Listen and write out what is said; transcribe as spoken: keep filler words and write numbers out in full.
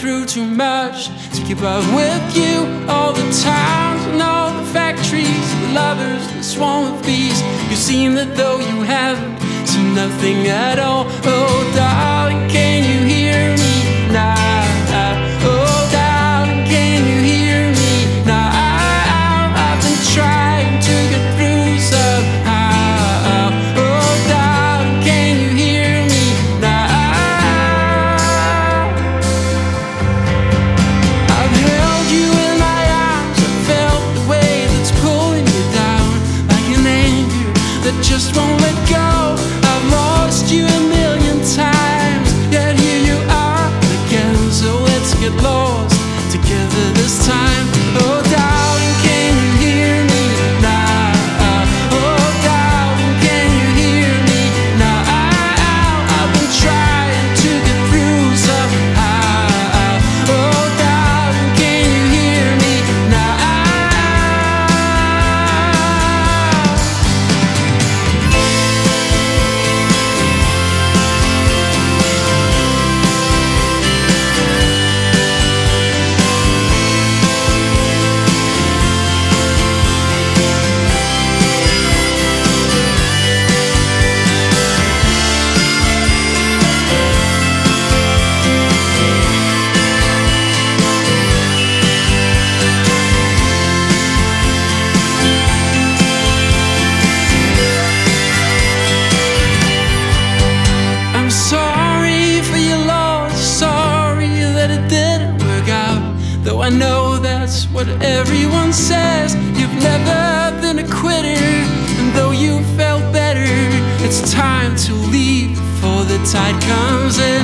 through too much to keep up with you. All the towns and all the factories, the lovers, the swarm of bees. You seem that though you haven't seen nothing at all. Oh darling, can you hear me now? Oh darling, can you hear me now? I've been trying to get through somehow. Oh darling, can you hear me now? I've held you in my arms, I felt the wave that's pulling you down, like an anchor that just won't let go. I've lost you a million times, yet here you are again. So let's get lost together this time. Oh darling, can you hear me now? Oh darling, can you hear me now? I've been trying to get through somehow. Oh darling, can you hear me now? I'm sorry for your loss, sorry that it didn't work out. Though I know that's what everyone says, you've never been a quitter. And though you felt better, it's time to leave before the tide comes in.